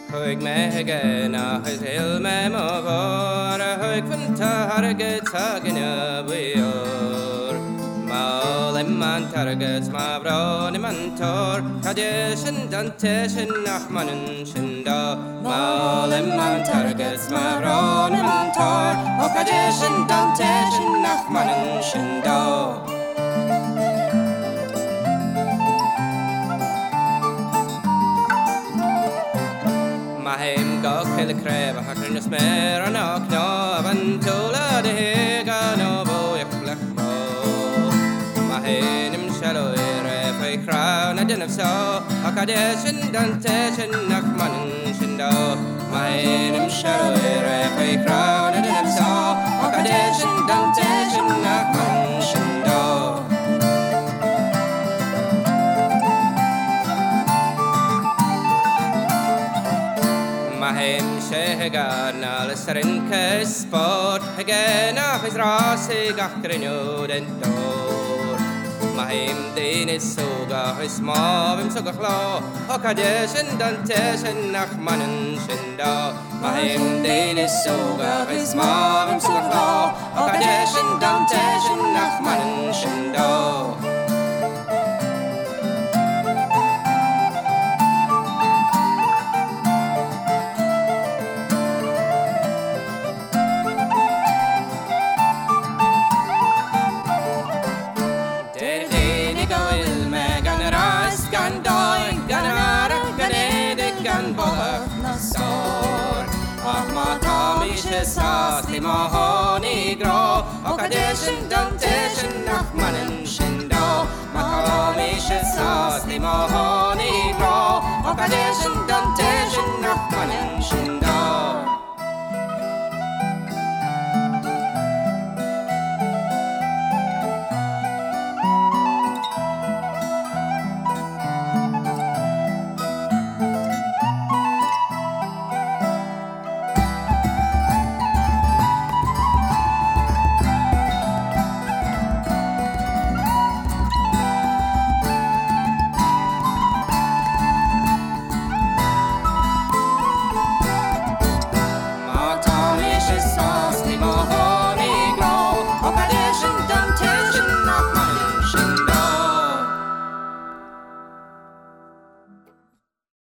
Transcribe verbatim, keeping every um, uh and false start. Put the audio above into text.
Hoig mehegena his hill memogor hoig funta harget sagina buyor Maulem man targets ma bron mantor Kadesh dantesh nachmanen shinda Maulem man targets ma bron mantor Kadesh dantesh nachmanen shinda Mahim go kill the crab, a hacker in the smear, and knock no, and tola de hega no boy, a blackbo. Mahim shallow air, if I crown, I didn't have so, a kadesh and dantesh and nachman and shindo. Mahim shallow air, if I crown, I didn't have so, a kadesh and dantesh and nachman and shindo. Mahim shehegana l'sarin kesport Hegena his rasi gachgrinyo dentor Mahim dinis suga his mavim suga chlo Okadesh and dantesh and nachman and shindo Mahim dinis suga his mavim suga chlo Okadesh and dantesh and nachman and shindo Sas di mahoni gro Okadesh and dantesh and nachman and shindo Makamish sas di mahoni gro Okadesh and dantesh and nachman and